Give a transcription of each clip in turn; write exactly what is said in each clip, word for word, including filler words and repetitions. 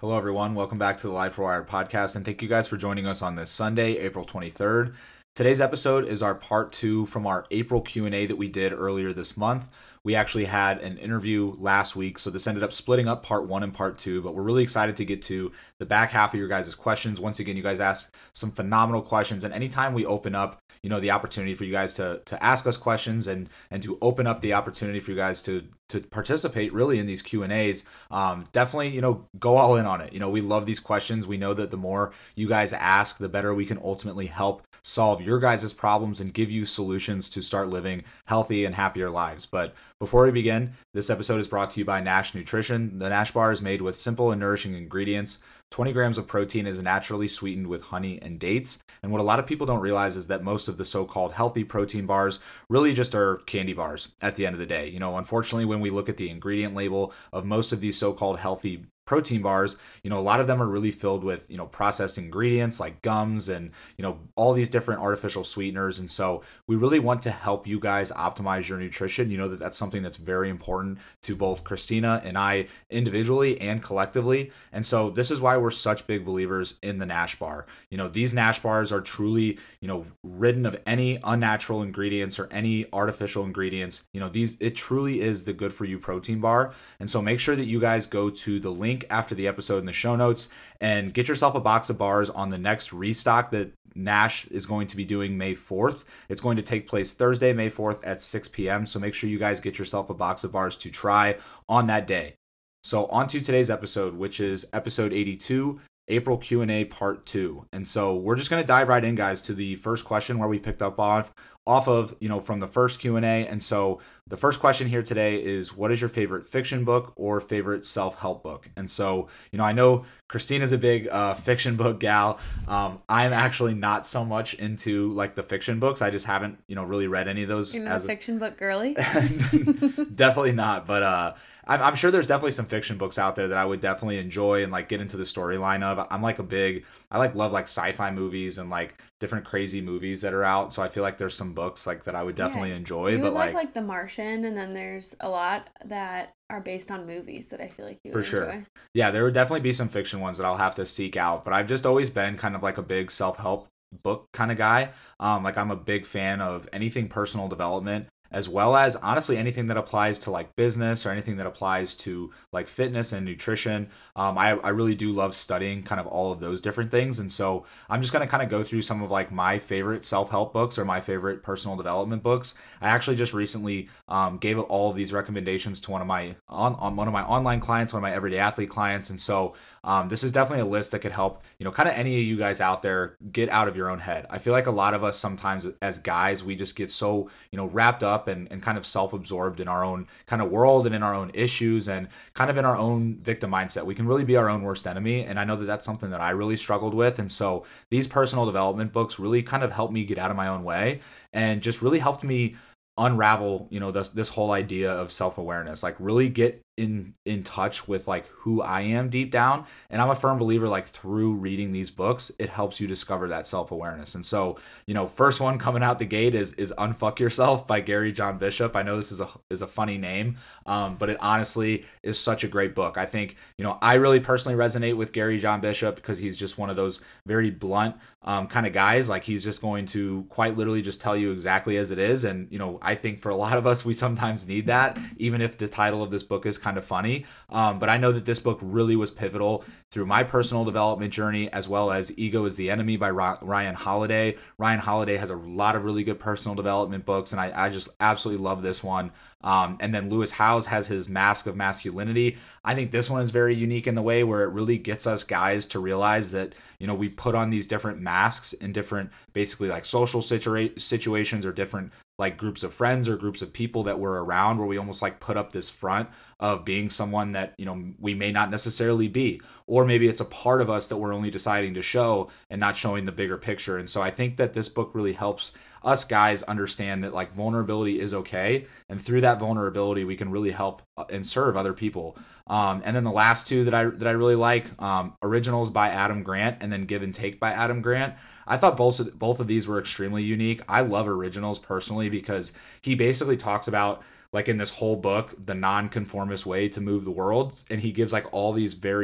Hello, everyone. Welcome back to the Life Wired podcast, and thank you guys for joining us on this Sunday, April twenty-third. Today's episode is our part two from our April Q and A that we did earlier this month. We actually had an interview last week, so this ended up splitting up part one and part two, but we're really excited to get to the back half of your guys' questions. Once again, you guys asked some phenomenal questions, and anytime we open up, you know, the opportunity for you guys to to ask us questions and and to open up the opportunity for you guys to to participate really in these Q and A's, um, definitely, you know, go all in on it. You know, we love these questions. We know that the more you guys ask, the better we can ultimately help solve your guys' problems and give you solutions to start living healthy and happier lives. But before we begin, this episode is brought to you by Nash Nutrition. The Nash bar is made with simple and nourishing ingredients. twenty grams of protein is naturally sweetened with honey and dates. And what a lot of people don't realize is that most of the so-called healthy protein bars really just are candy bars at the end of the day. You know, unfortunately, when we look at the ingredient label of most of these so-called healthy protein bars, you know, a lot of them are really filled with, you know, processed ingredients like gums and, you know, all these different artificial sweeteners. And so we really want to help you guys optimize your nutrition. You know that that's something that's very important to both Christina and I individually and collectively. And so this is why we're such big believers in the Nash bar. You know, these Nash bars are truly, you know, ridden of any unnatural ingredients or any artificial ingredients. You know, these, it truly is the good for you protein bar. And so make sure that you guys go to the link after the episode in the show notes and get yourself a box of bars on the next restock that Nash is going to be doing May fourth. It's going to take place Thursday, May fourth at six p.m. So make sure you guys get yourself a box of bars to try on that day. So on to today's episode, which is episode eighty-two, April Q and A part two. And so we're just going to dive right in, guys, to the first question where we picked up off off of, you know, from the first Q and A. And so the first question here today is, what is your favorite fiction book or favorite self-help book? And so, you know, I know Christina's a big uh, fiction book gal. Um, I'm actually not so much into like the fiction books. I just haven't, you know, really read any of those. You're not as a fiction book girly? Definitely not. But uh, I'm, I'm sure there's definitely some fiction books out there that I would definitely enjoy and like get into the storyline of. I'm like a big, I like love like sci-fi movies and like different crazy movies that are out. So I feel like there's some books like that I would definitely yeah. enjoy. You but would like, like like The Martian, and then there's a lot that are based on movies that I feel like you for would sure. enjoy. Yeah, there would definitely be some fiction ones that I'll have to seek out. But I've just always been kind of like a big self-help book kind of guy. Um, like I'm a big fan of anything personal development, as well as honestly anything that applies to like business or anything that applies to like fitness and nutrition. Um, I, I really do love studying kind of all of those different things. And so I'm just going to kind of go through some of like my favorite self-help books or my favorite personal development books. I actually just recently um, gave all of these recommendations to one of my on, on one of my online clients, one of my everyday athlete clients. And so um, this is definitely a list that could help, you know, kind of any of you guys out there get out of your own head. I feel like a lot of us sometimes as guys, we just get so, you know, wrapped up and, and kind of self-absorbed in our own kind of world and in our own issues and kind of in our own victim mindset. We can really be our own worst enemy. And I know that that's something that I really struggled with. And so these personal development books really kind of helped me get out of my own way and just really helped me unravel, you know, this, this whole idea of self-awareness, like really get in in touch with like who I am deep down. And I'm a firm believer, like through reading these books, it helps you discover that self-awareness. And so, you know, first one coming out the gate is is Unfuck Yourself by Gary John Bishop. I know this is a is a funny name, um, but it honestly is such a great book. I think, you know, I really personally resonate with Gary John Bishop because he's just one of those very blunt um, kind of guys. Like he's just going to quite literally just tell you exactly as it is. And, you know, I think for a lot of us, we sometimes need that, even if the title of this book is kind of funny. Um, but I know that this book really was pivotal through my personal development journey, as well as Ego is the Enemy by Ryan Holiday. Ryan Holiday has a lot of really good personal development books, and I, I just absolutely love this one. Um, and then Lewis Howes has his Mask of Masculinity. I think this one is very unique in the way where it really gets us guys to realize that, you know, we put on these different masks in different, basically like social situa- situations or different like groups of friends or groups of people that we're around, where we almost like put up this front of being someone that, you know, we may not necessarily be, or maybe it's a part of us that we're only deciding to show and not showing the bigger picture. And so I think that this book really helps us guys understand that like vulnerability is okay. And through that vulnerability, we can really help and serve other people. Um, and then the last two that I that I really like, um, Originals by Adam Grant and then Give and Take by Adam Grant. I thought both of, both of these were extremely unique. I love Originals personally because he basically talks about, like in this whole book, the non-conformist way to move the world. And he gives like all these very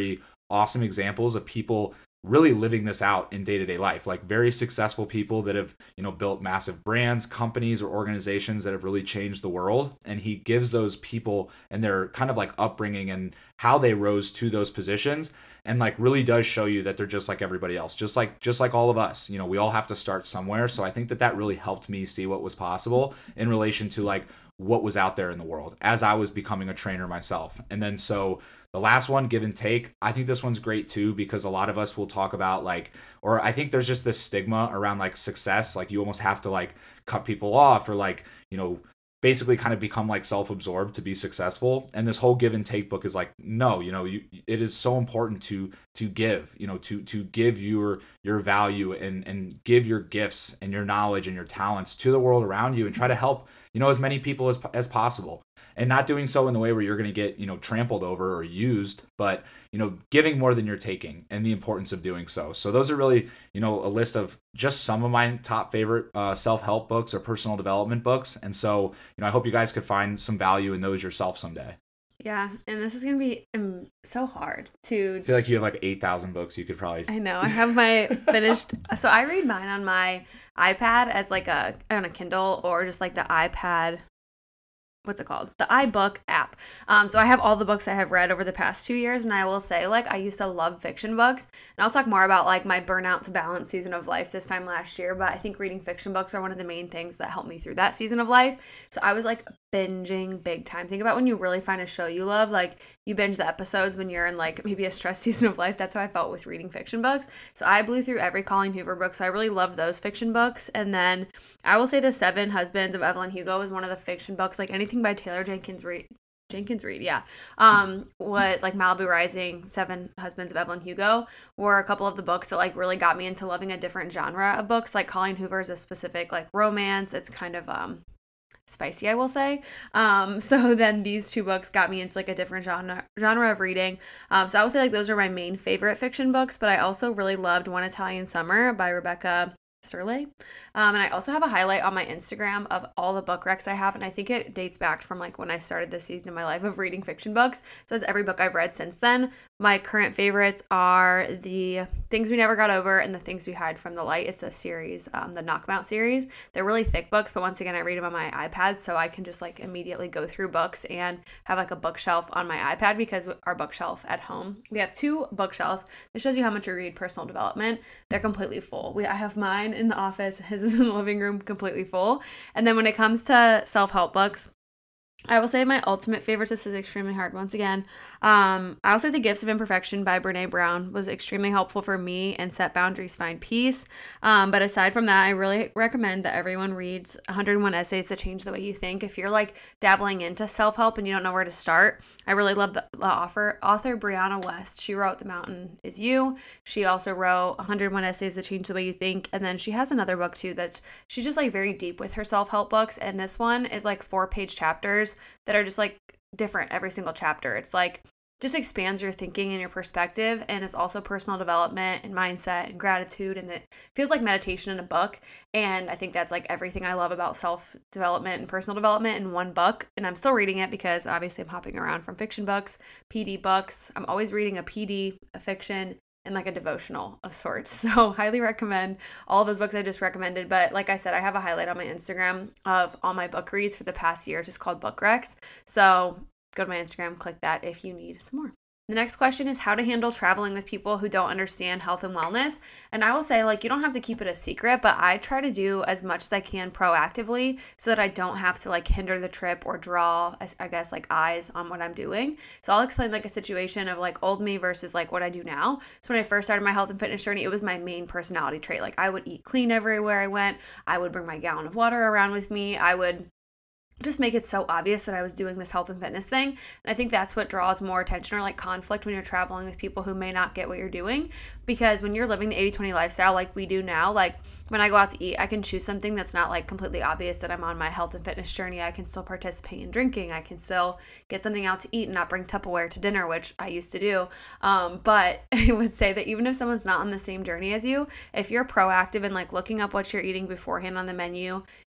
awesome examples of people really living this out in day-to-day life, like very successful people that have, you know, built massive brands, companies, or organizations that have really changed the world. And he gives those people and their kind of like upbringing and how they rose to those positions, and like really does show you that they're just like everybody else, just like just like all of us. You know, we all have to start somewhere. So I think that that really helped me see what was possible in relation to like what was out there in the world as I was becoming a trainer myself. And then so the last one, give and take, I think this one's great too, because a lot of us will talk about like, or I think there's just this stigma around like success. Like you almost have to like cut people off or like, you know, basically kind of become like self-absorbed to be successful. And this whole give and take book is like, no, you know, you, it is so important to, to give, you know, to, to give your, your value and, and give your gifts and your knowledge and your talents to the world around you and try to help, you know, as many people as, as possible. And not doing so in the way where you're going to get, you know, trampled over or used, but, you know, giving more than you're taking and the importance of doing so. So those are really, you know, a list of just some of my top favorite uh, self-help books or personal development books. And so, you know, I hope you guys could find some value in those yourself someday. Yeah, and this is going to be um, so hard to... I feel like you have like eight thousand books you could probably... I know. I have my finished... So I read mine on my iPad as like a, on a Kindle or just like the iPad... What's it called? The iBook app. Um, so I have all the books I have read over the past two years. And I will say, like, I used to love fiction books. And I'll talk more about, like, my burnout to balance season of life this time last year. But I think reading fiction books are one of the main things that helped me through that season of life. So I was, like, binging big time. Think about when you really find a show you love. Like, you binge the episodes when you're in, like, maybe a stress season of life. That's how I felt with reading fiction books. So I blew through every Colleen Hoover book. So I really loved those fiction books. And then I will say The Seven Husbands of Evelyn Hugo is one of the fiction books. Like, anything by Taylor Jenkins Reid. Jenkins Reid, yeah. Um, what like Malibu Rising, Seven Husbands of Evelyn Hugo were a couple of the books that like really got me into loving a different genre of books. Like Colleen Hoover is a specific like romance. It's kind of um spicy, I will say. Um, so then these two books got me into like a different genre genre of reading. Um, so I would say like those are my main favorite fiction books, but I also really loved One Italian Summer by Rebecca Serle. Um, and I also have a highlight on my Instagram of all the book recs I have. And I think it dates back from like when I started this season of my life of reading fiction books. So it's every book I've read since then. My current favorites are the Things We Never Got Over and The Things We Hide from the Light. It's a series, um, the Knock 'Em Out series. They're really thick books, but once again, I read them on my iPad. So I can just like immediately go through books and have like a bookshelf on my iPad because our bookshelf at home, we have two bookshelves. This shows you how much we read personal development. They're completely full. We I have mine in the office, his is in the living room, completely full. And then when it comes to self-help books, I will say my ultimate favorite, this is extremely hard once again. Um, I will say The Gifts of Imperfection by Brene Brown was extremely helpful for me and Set Boundaries, Find Peace. Um, but aside from that, I really recommend that everyone reads one hundred one Essays That Change the Way You Think. If you're like dabbling into self-help and you don't know where to start, I really love the, the author, author Brianna West. She wrote The Mountain Is You. She also wrote one hundred one Essays That Change the Way You Think. And then she has another book too that's, she's just like very deep with her self-help books. And this one is like four page chapters that are just like different every single chapter. It's like just expands your thinking and your perspective, and it's also personal development and mindset and gratitude, and it feels like meditation in a book. And I think that's like everything I love about self-development and personal development in one book. And I'm still reading it because obviously I'm hopping around from fiction books, P D books. I'm always reading a P D, a fiction, and like a devotional of sorts. So highly recommend all of those books I just recommended. But like I said, I have a highlight on my Instagram of all my book reads for the past year, just called Book Recs. So go to my Instagram, click that if you need some more. The next question is how to handle traveling with people who don't understand health and wellness. And I will say, like, you don't have to keep it a secret, but I try to do as much as I can proactively so that I don't have to like hinder the trip or draw, I guess, like eyes on what I'm doing. So I'll explain like a situation of like old me versus like what I do now. So when I first started my health and fitness journey, it was my main personality trait. Like I would eat clean everywhere I went. I would bring my gallon of water around with me. I would just make it so obvious that I was doing this health and fitness thing. And I think that's what draws more attention or like conflict when you're traveling with people who may not get what you're doing. Because when you're living the eighty twenty lifestyle like we do now, like when I go out to eat, I can choose something that's not like completely obvious that I'm on my health and fitness journey. I can still participate in drinking. I can still get something out to eat and not bring Tupperware to dinner, which I used to do. Um, but I would say that even if someone's not on the same journey as you, if you're proactive in like looking up what you're eating beforehand on the menu,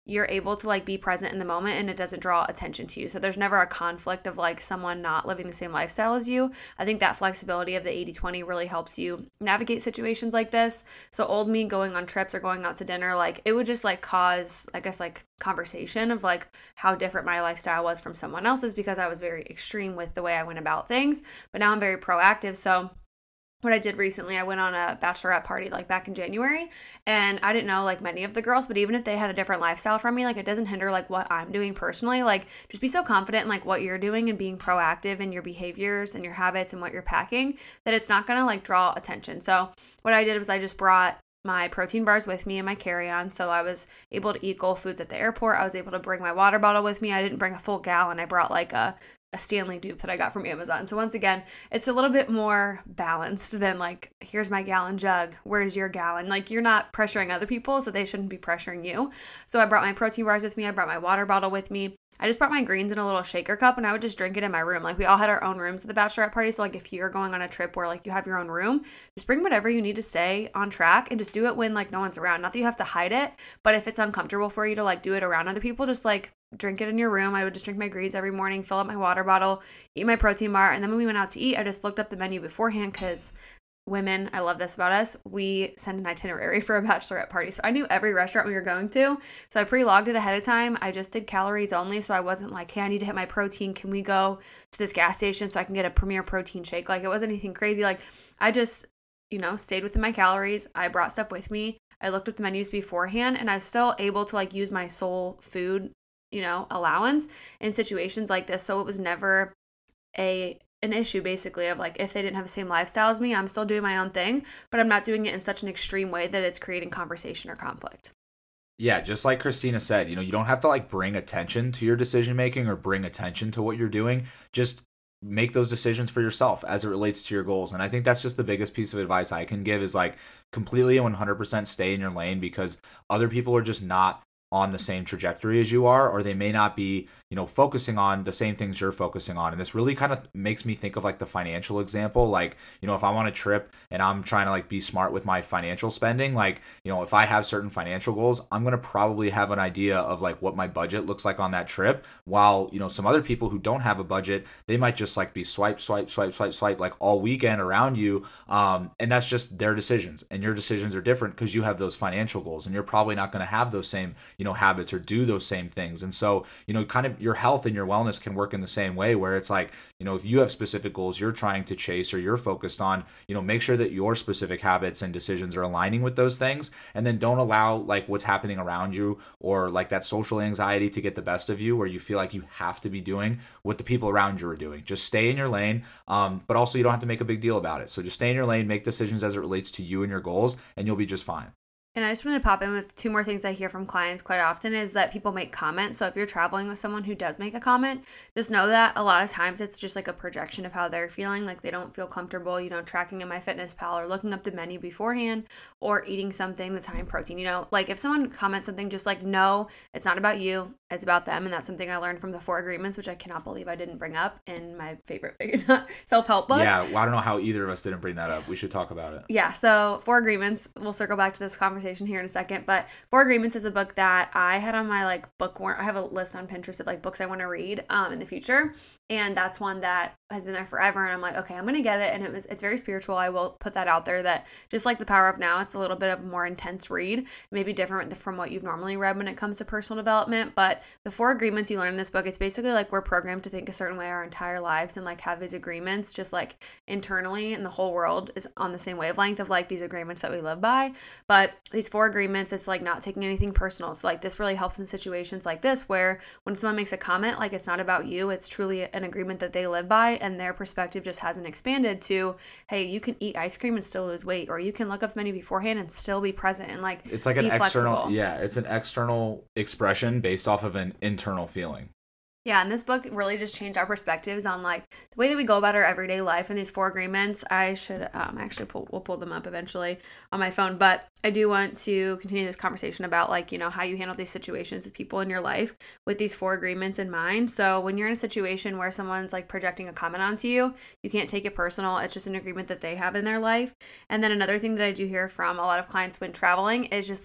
you're able to like be present in the moment and it doesn't draw attention to you. So there's never a conflict of like someone not living the same lifestyle as you. I think that flexibility of the eighty twenty really helps you navigate situations like this. So old me going on trips or going out to dinner, like it would just like cause, I guess, like conversation of like how different my lifestyle was from someone else's because I was very extreme with the way I went about things. But now I'm very proactive. So what I did recently, I went on a bachelorette party like back in January, and I didn't know like many of the girls, but even if they had a different lifestyle from me, like it doesn't hinder like what I'm doing personally. Like just be so confident in like what you're doing and being proactive in your behaviors and your habits and what you're packing that it's not gonna like draw attention. So what I did was I just brought my protein bars with me in my carry-on. So I was able to eat Goal Foods at the airport. I was able to bring my water bottle with me. I didn't bring a full gallon. I brought like a a Stanley dupe that I got from Amazon. So once again, it's a little bit more balanced than like, here's my gallon jug, where's your gallon? Like you're not pressuring other people, so they shouldn't be pressuring you. So I brought my protein bars with me. I brought my water bottle with me. I just brought my greens in a little shaker cup and I would just drink it in my room. Like we all had our own rooms at the bachelorette party. So like if you're going on a trip where like you have your own room, just bring whatever you need to stay on track and just do it when like no one's around. Not that you have to hide it, but if it's uncomfortable for you to like do it around other people, just like drink it in your room. I would just drink my greens every morning, fill up my water bottle, eat my protein bar. And then when we went out to eat, I just looked up the menu beforehand because women, I love this about us, we send an itinerary for a bachelorette party. So I knew every restaurant we were going to. So I pre-logged it ahead of time. I just did calories only. So I wasn't like, hey, I need to hit my protein. Can we go to this gas station so I can get a Premier protein shake? Like it wasn't anything crazy. Like I just, you know, stayed within my calories. I brought stuff with me. I looked at the menus beforehand and I was still able to like use my soul food, you know, allowance in situations like this. So it was never a an issue basically of like if they didn't have the same lifestyle as me, I'm still doing my own thing, but I'm not doing it in such an extreme way that it's creating conversation or conflict. Yeah, just like Christina said, you know, you don't have to like bring attention to your decision making or bring attention to what you're doing. Just make those decisions for yourself as it relates to your goals. And I think that's just the biggest piece of advice I can give is like completely and one hundred percent stay in your lane because other people are just not on the same trajectory as you are, or they may not be, you know, focusing on the same things you're focusing on. And this really kind of makes me think of like the financial example. Like, you know, if I want a trip and I'm trying to like be smart with my financial spending, like, you know, if I have certain financial goals, I'm going to probably have an idea of like what my budget looks like on that trip. While, you know, some other people who don't have a budget, they might just like be swipe, swipe, swipe, swipe, swipe, like all weekend around you. Um, and that's just their decisions. And your decisions are different because you have those financial goals and you're probably not going to have those same, you know, habits or do those same things. And so, you know, kind of your health and your wellness can work in the same way where it's like, you know, if you have specific goals you're trying to chase or you're focused on, you know, make sure that your specific habits and decisions are aligning with those things. And then don't allow like what's happening around you or like that social anxiety to get the best of you where you feel like you have to be doing what the people around you are doing. Just stay in your lane. Um, but also you don't have to make a big deal about it. So just stay in your lane, make decisions as it relates to you and your goals, and you'll be just fine. And I just wanted to pop in with two more things I hear from clients quite often is that people make comments. So if you're traveling with someone who does make a comment, just know that a lot of times it's just like a projection of how they're feeling. Like they don't feel comfortable, you know, tracking in MyFitnessPal or looking up the menu beforehand or eating something that's high in protein. You know, like if someone comments something, just like, no, it's not about you. It's about them. And that's something I learned from the Four Agreements, which I cannot believe I didn't bring up in my favorite self-help book. Yeah, well, I don't know how either of us didn't bring that up. We should talk about it. Yeah, so Four Agreements, we'll circle back to this conversation here in a second, but Four Agreements is a book that I had on my like bookworm. I have a list on Pinterest of like books I want to read um in the future, and that's one that has been there forever. And I'm like, okay, I'm gonna get it. And it was it's very spiritual. I will put that out there. That just like The Power of Now, it's a little bit of a more intense read, maybe different from what you've normally read when it comes to personal development. But the Four Agreements you learn in this book, it's basically like we're programmed to think a certain way our entire lives and like have these agreements just like internally, and the whole world is on the same wavelength of like these agreements that we live by. But these four agreements, it's like not taking anything personal. So like this really helps in situations like this where when someone makes a comment, like it's not about you, it's truly an agreement that they live by, and their perspective just hasn't expanded to, hey, you can eat ice cream and still lose weight, or you can look up the menu beforehand and still be present and like it's like an be external flexible. Yeah, it's an external expression based off of an internal feeling. Yeah, and this book really just changed our perspectives on like the way that we go about our everyday life and these four agreements. I should um, actually pull, we'll pull them up eventually on my phone, but I do want to continue this conversation about like, you know, how you handle these situations with people in your life with these four agreements in mind. So when you're in a situation where someone's like projecting a comment onto you, you can't take it personal. It's just an agreement that they have in their life. And then another thing that I do hear from a lot of clients when traveling is just like,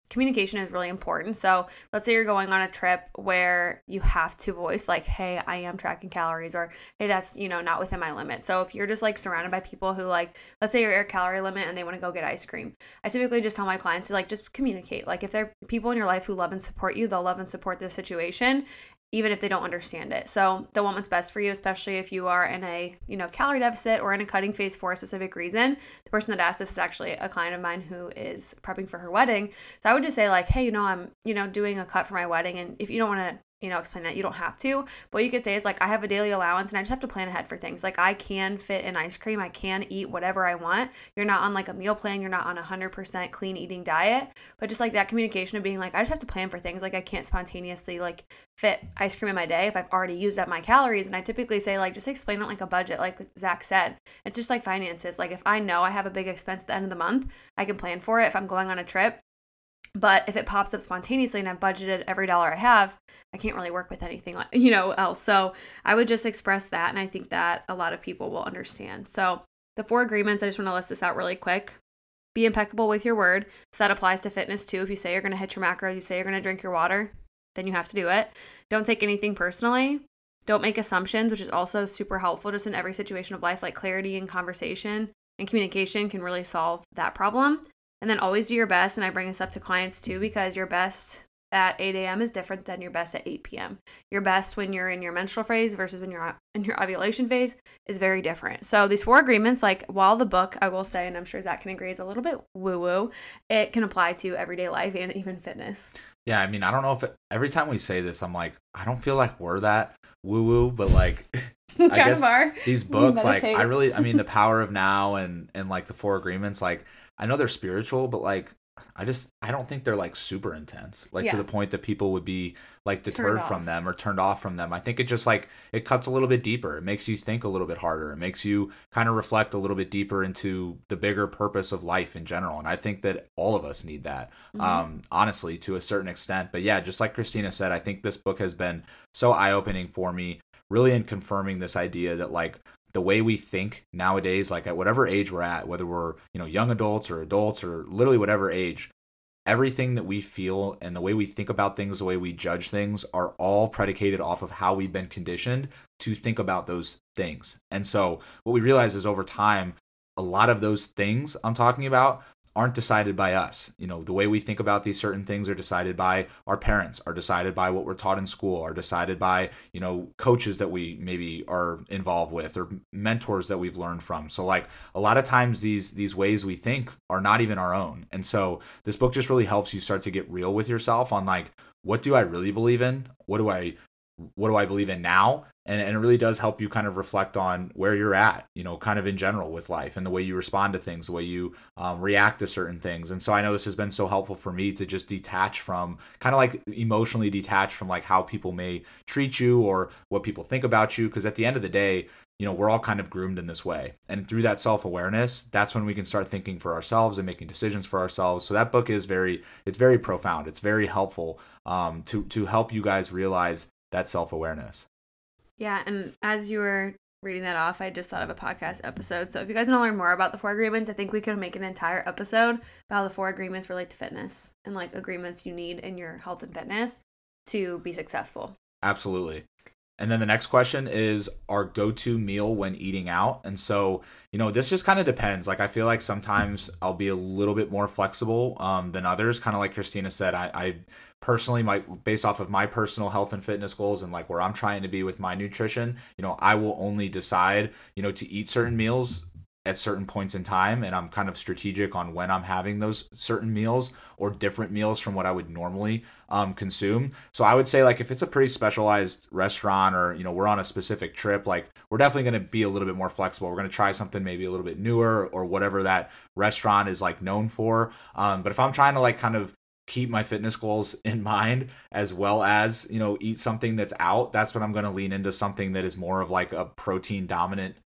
communication is really important. So let's say you're going on a trip where you have to voice like, hey, I am tracking calories, or hey, that's, you know, not within my limit. So if you're just like surrounded by people who like, let's say you're your calorie limit and they want to go get ice cream, I typically just tell my clients to like, just communicate. Like if there are people in your life who love and support you, they'll love and support the situation, even if they don't understand it. So they'll want what's best for you, especially if you are in a, you know, calorie deficit or in a cutting phase for a specific reason. The person that asked this is actually a client of mine who is prepping for her wedding. So I would just say like, hey, you know, I'm, you know, doing a cut for my wedding. And if you don't want to, you know, explain that, you don't have to. But what you could say is like, I have a daily allowance and I just have to plan ahead for things. Like I can fit in ice cream. I can eat whatever I want. You're not on like a meal plan. You're not on a hundred percent clean eating diet, but just like that communication of being like, I just have to plan for things. Like I can't spontaneously like fit ice cream in my day if I've already used up my calories. And I typically say like, just explain it like a budget. Like Zach said, it's just like finances. Like if I know I have a big expense at the end of the month, I can plan for it if I'm going on a trip. But if it pops up spontaneously and I've budgeted every dollar I have, I can't really work with anything like, you know, else. So I would just express that. And I think that a lot of people will understand. So the four agreements, I just want to list this out really quick. Be impeccable with your word. So that applies to fitness too. If you say you're going to hit your macros, you say you're going to drink your water, then you have to do it. Don't take anything personally. Don't make assumptions, which is also super helpful just in every situation of life. Like clarity and conversation and communication can really solve that problem. And then always do your best. And I bring this up to clients too, because your best at eight a.m. is different than your best at eight p.m. Your best when you're in your menstrual phase versus when you're in your ovulation phase is very different. So these four agreements, like while the book, I will say, and I'm sure Zach can agree, is a little bit woo-woo, it can apply to everyday life and even fitness. Yeah, I mean, I don't know if it, every time we say this, I'm like, I don't feel like we're that woo-woo, but like, I guess are. These books, like, I really, I mean, The Power of Now and and like the Four Agreements, like, I know they're spiritual, but like, I just, I don't think they're like super intense, like yeah. to the point that people would be like deterred from them or turned off from them. I think it just like, it cuts a little bit deeper. It makes you think a little bit harder. It makes you kind of reflect a little bit deeper into the bigger purpose of life in general. And I think that all of us need that, mm-hmm. um, honestly, to a certain extent. But yeah, just like Christina said, I think this book has been so eye-opening for me, really in confirming this idea that like, the way we think nowadays, like at whatever age we're at, whether we're, you know, young adults or adults or literally whatever age, everything that we feel and the way we think about things, the way we judge things are all predicated off of how we've been conditioned to think about those things. And so what we realize is over time, a lot of those things I'm talking about aren't decided by us. You know, the way we think about these certain things are decided by our parents, are decided by what we're taught in school, are decided by, you know, coaches that we maybe are involved with or mentors that we've learned from. So like a lot of times these these ways we think are not even our own. And so this book just really helps you start to get real with yourself on like, what do I really believe in? What do I what do I believe in now? And, and it really does help you kind of reflect on where you're at, you know, kind of in general with life and the way you respond to things, the way you um, react to certain things. And so I know this has been so helpful for me to just detach from, kind of like emotionally detach from like how people may treat you or what people think about you. Because at the end of the day, you know, we're all kind of groomed in this way. And through that self-awareness, that's when we can start thinking for ourselves and making decisions for ourselves. So that book is very, it's very profound. It's very helpful um, to to help you guys realize that self-awareness. Yeah, and as you were reading that off, I just thought of a podcast episode. So if you guys want to learn more about the four agreements, I think we could make an entire episode about how the four agreements relate to fitness and like agreements you need in your health and fitness to be successful. Absolutely. And then the next question is our go-to meal when eating out. And so, you know, this just kind of depends. Like, I feel like sometimes I'll be a little bit more flexible um, than others. Kind of like Christina said, I, I personally might, based off of my personal health and fitness goals and like where I'm trying to be with my nutrition, you know, I will only decide, you know, to eat certain meals at certain points in time, and I'm kind of strategic on when I'm having those certain meals or different meals from what I would normally um, consume. So I would say like if it's a pretty specialized restaurant or, you know, we're on a specific trip, like we're definitely going to be a little bit more flexible. We're going to try something maybe a little bit newer or whatever that restaurant is like known for. Um, but if I'm trying to like kind of keep my fitness goals in mind as well as, you know, eat something that's out, that's when I'm going to lean into something that is more of like a protein dominant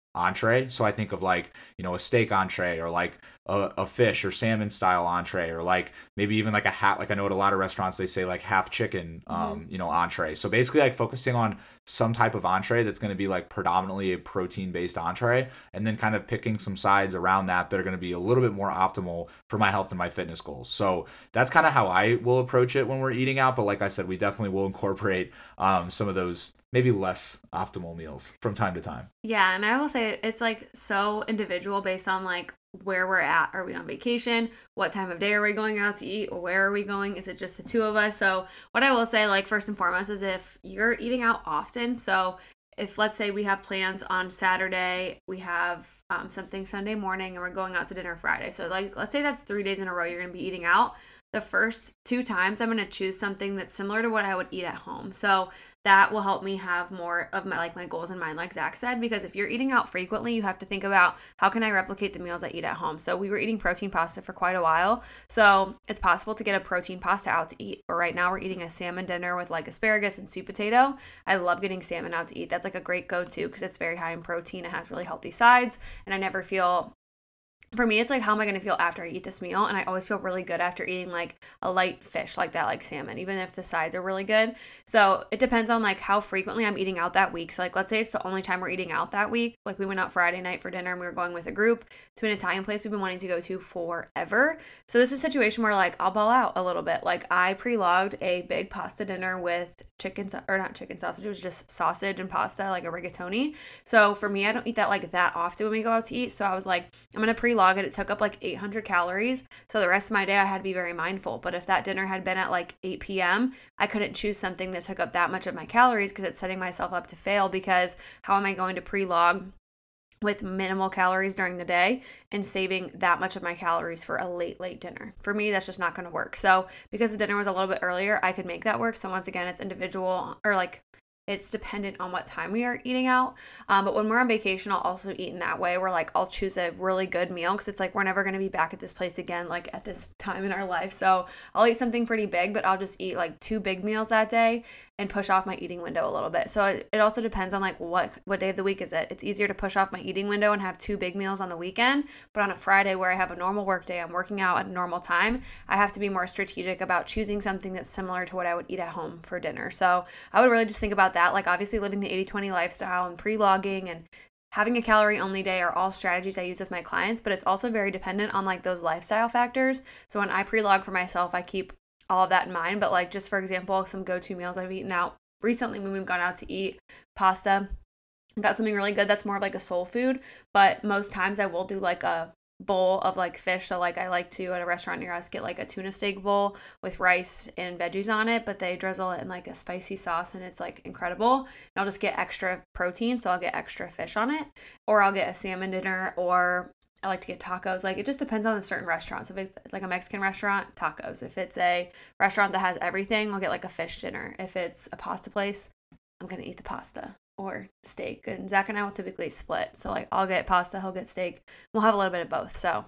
entree. So I think of like, you know, a steak entree or like a, a fish or salmon style entree, or like maybe even like a half, like I know at a lot of restaurants, they say like half chicken, um, mm-hmm. you know, entree. So basically like focusing on some type of entree that's going to be like predominantly a protein based entree, and then kind of picking some sides around that that are going to be a little bit more optimal for my health and my fitness goals. So that's kind of how I will approach it when we're eating out. But like I said, we definitely will incorporate um, some of those maybe less optimal meals from time to time. Yeah, and I will say it's like so individual based on like where we're at. Are we on vacation? What time of day are we going out to eat? Or where are we going? Is it just the two of us? So what I will say, like first and foremost, is if you're eating out often, so if let's say we have plans on Saturday, we have um, something Sunday morning, and we're going out to dinner Friday. So like let's say that's three days in a row you're going to be eating out. The first two times I'm going to choose something that's similar to what I would eat at home. So that will help me have more of my like my goals in mind, like Zach said, because if you're eating out frequently, you have to think about how can I replicate the meals I eat at home. So we were eating protein pasta for quite a while. So it's possible to get a protein pasta out to eat. Or right now we're eating a salmon dinner with like asparagus and sweet potato. I love getting salmon out to eat. That's like a great go-to because it's very high in protein. It has really healthy sides, and I never feel for me, it's like, how am I going to feel after I eat this meal? And I always feel really good after eating like a light fish like that, like salmon, even if the sides are really good. So it depends on like how frequently I'm eating out that week. So like, let's say it's the only time we're eating out that week. Like we went out Friday night for dinner and we were going with a group to an Italian place we've been wanting to go to forever. So this is a situation where like I'll ball out a little bit. Like I pre-logged a big pasta dinner with chicken, or not chicken sausage. It was just sausage and pasta, like a rigatoni. So for me, I don't eat that like that often when we go out to eat. So I was like, I'm going to pre log it. It took up like eight hundred calories. So the rest of my day I had to be very mindful. But if that dinner had been at like eight p.m., I couldn't choose something that took up that much of my calories because it's setting myself up to fail, because how am I going to pre-log with minimal calories during the day and saving that much of my calories for a late, late dinner? For me, that's just not going to work. So because the dinner was a little bit earlier, I could make that work. So once again, it's individual, or like it's dependent on what time we are eating out. Um, but when we're on vacation, I'll also eat in that way where like I'll choose a really good meal because it's like we're never going to be back at this place again, like at this time in our life. So I'll eat something pretty big, but I'll just eat like two big meals that day and push off my eating window a little bit. So it, it also depends on like what what day of the week is it. It's easier to push off my eating window and have two big meals on the weekend, but on a Friday where I have a normal work day, I'm working out at a normal time, I have to be more strategic about choosing something that's similar to what I would eat at home for dinner. So I would really just think about that. Like obviously living the eighty twenty lifestyle and pre-logging and having a calorie only day are all strategies I use with my clients, but it's also very dependent on like those lifestyle factors. So when I pre-log for myself, I keep all of that in mind. But like just for example, some go-to meals I've eaten out recently when we've gone out to eat pasta, got something really good that's more of like a soul food, but most times I will do like a bowl of like fish. So like I like to at a restaurant near us get like a tuna steak bowl with rice and veggies on it, but they drizzle it in like a spicy sauce and it's like incredible. And I'll just get extra protein, so I'll get extra fish on it, or I'll get a salmon dinner, or I like to get tacos. Like it just depends on the certain restaurants. If it's like a Mexican restaurant, tacos. If it's a restaurant that has everything, I'll get like a fish dinner. If it's a pasta place, I'm going to eat the pasta or steak. And Zach and I will typically split. So like I'll get pasta, he'll get steak. We'll have a little bit of both. So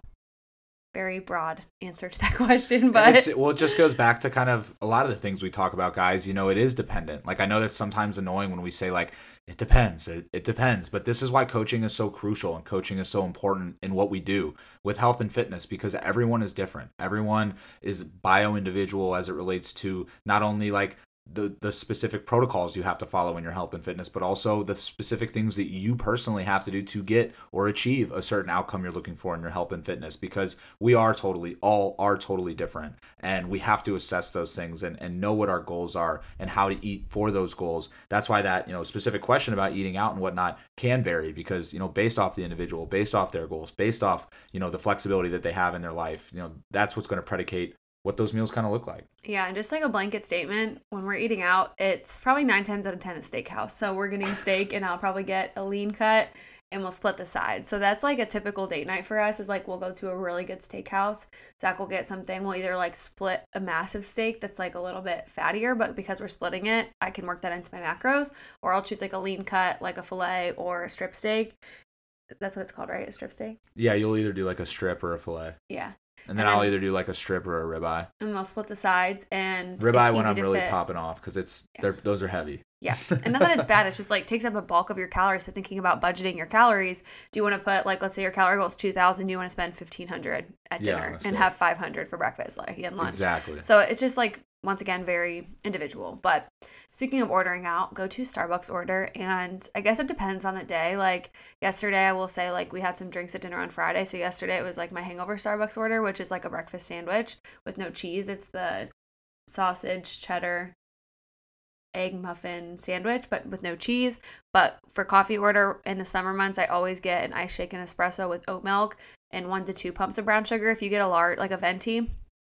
very broad answer to that question, but it's, well, it just goes back to kind of a lot of the things we talk about, guys. You know, it is dependent. Like I know that's sometimes annoying when we say like it depends, it, it depends, but this is why coaching is so crucial and coaching is so important in what we do with health and fitness, because everyone is different. Everyone is bio individual as it relates to not only like the the specific protocols you have to follow in your health and fitness, but also the specific things that you personally have to do to get or achieve a certain outcome you're looking for in your health and fitness, because we are totally, all are totally different, and we have to assess those things and, and know what our goals are and how to eat for those goals. That's why that, you know, specific question about eating out and whatnot can vary, because, you know, based off the individual, based off their goals, based off, you know, the flexibility that they have in their life, you know, that's what's going to predicate what those meals kind of look like. Yeah, and just like a blanket statement, when we're eating out, it's probably nine times out of ten a steakhouse. So we're getting steak and I'll probably get a lean cut and we'll split the sides. So that's like a typical date night for us, is like we'll go to a really good steakhouse. Zach will get something. We'll either like split a massive steak that's like a little bit fattier, but because we're splitting it, I can work that into my macros. Or I'll choose like a lean cut, like a filet or a strip steak. That's what it's called, right? A strip steak? Yeah, you'll either do like a strip or a filet. Yeah. And then, and then I'll either do like a strip or a ribeye. And we'll split the sides. And ribeye when I'm really fit. popping off, because it's yeah. they're those are heavy. Yeah. And not that it's bad. It's just like takes up a bulk of your calories. So thinking about budgeting your calories, do you want to put like, let's say your calorie goal is two thousand, do you want to spend fifteen hundred at Yeah, dinner that's and it. have five hundred for breakfast like and lunch. Exactly. So it's just like, once again, very individual. But speaking of ordering out, go to Starbucks order. And I guess it depends on the day. Like yesterday, I will say like we had some drinks at dinner on Friday. So yesterday it was like my hangover Starbucks order, which is like a breakfast sandwich with no cheese. It's the sausage, cheddar, egg muffin sandwich, but with no cheese. But for coffee order in the summer months, I always get an ice shaken espresso with oat milk and one to two pumps of brown sugar. If you get a large, like a venti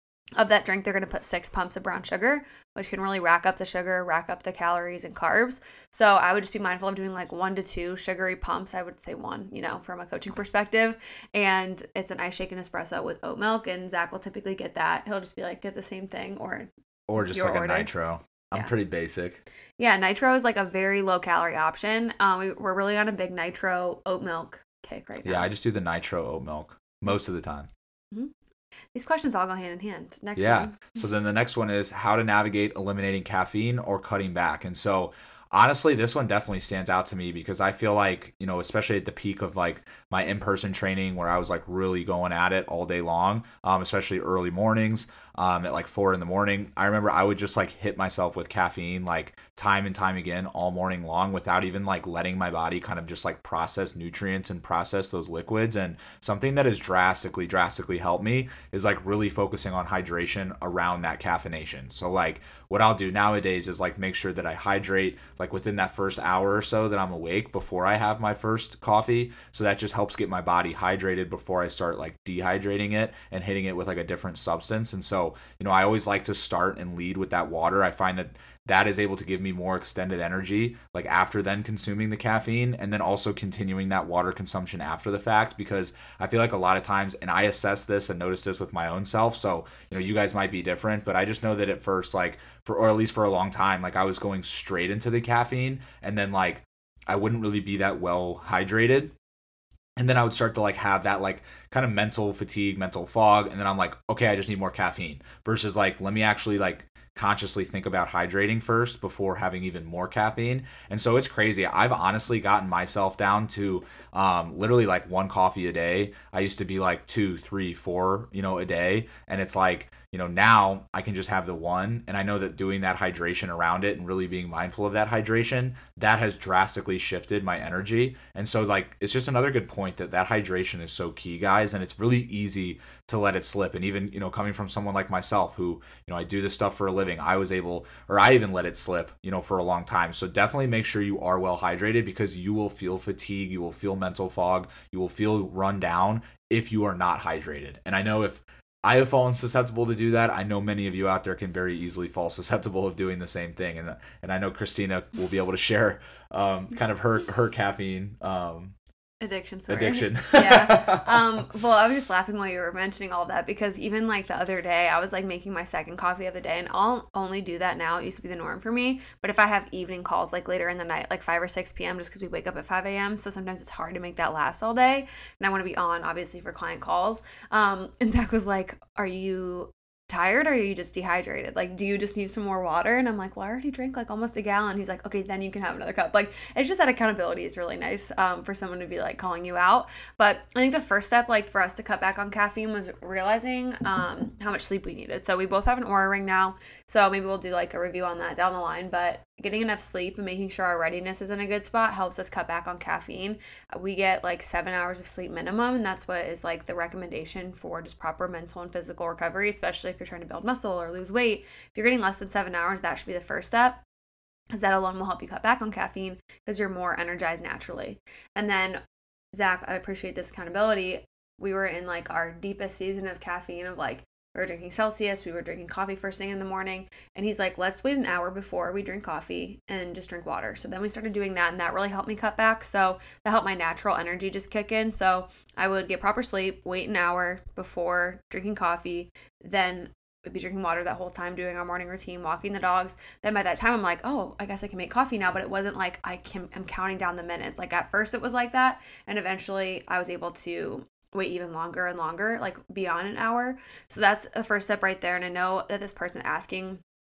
of that drink, they're going to put six pumps of brown sugar, which can really rack up the sugar, rack up the calories and carbs. So I would just be mindful of doing like one to two sugary pumps. I would say one, you know, from a coaching perspective. And it's an ice shaken espresso with oat milk. And Zach will typically get that. He'll just be like, get the same thing or Or just your like order. a nitro. I'm Yeah. pretty basic. Yeah, nitro is like a very low calorie option. Um, we, we're really on a big nitro oat milk kick right now. Yeah, I just do the nitro oat milk most of the time. Mm-hmm. These questions all go hand in hand. Next Yeah. one. So then the next one is how to navigate eliminating caffeine or cutting back. And so honestly, this one definitely stands out to me because I feel like, you know, especially at the peak of like my in-person training where I was like really going at it all day long, um, especially early mornings, um, at like four in the morning. I remember I would just like hit myself with caffeine like time and time again all morning long without even like letting my body kind of just like process nutrients and process those liquids. And something that has drastically, drastically helped me is like really focusing on hydration around that caffeination. So like what I'll do nowadays is like make sure that I hydrate like within that first hour or so that I'm awake before I have my first coffee. So that just helps get my body hydrated before I start like dehydrating it and hitting it with like a different substance. And so, you know, I always like to start and lead with that water. I find that that is able to give me more extended energy like after then consuming the caffeine and then also continuing that water consumption after the fact, because I feel like a lot of times, and I assess this and notice this with my own self, so you know you guys might be different, but I just know that at first like for or at least for a long time like I was going straight into the caffeine and then like I wouldn't really be that well hydrated. And then I would start to like have that like kind of mental fatigue, mental fog. And then I'm like, okay, I just need more caffeine versus like, let me actually like consciously think about hydrating first before having even more caffeine. And so it's crazy. I've honestly gotten myself down to um, literally like one coffee a day. I used to be like two, three, four, you know, a day. And it's like, you know, now I can just have the one. And I know that doing that hydration around it and really being mindful of that hydration, that has drastically shifted my energy. And so like, it's just another good point that that hydration is so key, guys. And it's really easy to let it slip. And even, you know, coming from someone like myself who, you know, I do this stuff for a living, I was able, or I even let it slip, you know, for a long time. So definitely make sure you are well hydrated because you will feel fatigue, you will feel mental fog, you will feel run down if you are not hydrated. And I know if I have fallen susceptible to do that, I know many of you out there can very easily fall susceptible of doing the same thing. And and I know Christina will be able to share um, kind of her, her caffeine um, Addiction, sorry. addiction. Yeah. Um, well, I was just laughing while you were mentioning all that because even like the other day, I was like making my second coffee of the day, and I'll only do that now. It used to be the norm for me. But if I have evening calls like later in the night, like five or six p.m., just because we wake up at five a.m., so sometimes it's hard to make that last all day. And I want to be on, obviously, for client calls. Um, and Zach was like, are you tired or are you just dehydrated? Like, do you just need some more water? And I'm like, well, I already drank like almost a gallon. He's like, okay, then you can have another cup. Like, it's just that accountability is really nice um, for someone to be like calling you out. But I think the first step, like for us to cut back on caffeine was realizing um, how much sleep we needed. So we both have an Oura ring now. So maybe we'll do like a review on that down the line. But getting enough sleep and making sure our readiness is in a good spot helps us cut back on caffeine. We get like seven hours of sleep minimum, and that's what is like the recommendation for just proper mental and physical recovery, especially if you're trying to build muscle or lose weight. If you're getting less than seven hours, that should be the first step, because that alone will help you cut back on caffeine because you're more energized naturally. And then, Zach, I appreciate this accountability. We were in like our deepest season of caffeine of like, we were drinking Celsius, we were drinking coffee first thing in the morning, and he's like, let's wait an hour before we drink coffee and just drink water. So then we started doing that, and that really helped me cut back. So that helped my natural energy just kick in. So I would get proper sleep, wait an hour before drinking coffee, then we'd be drinking water that whole time, doing our morning routine, walking the dogs. Then by that time, I'm like, oh, I guess I can make coffee now. But it wasn't like I can, I'm counting down the minutes. Like at first it was like that, and eventually I was able to wait even longer and longer, like beyond an hour. So that's the first step right there. And I know that this person asking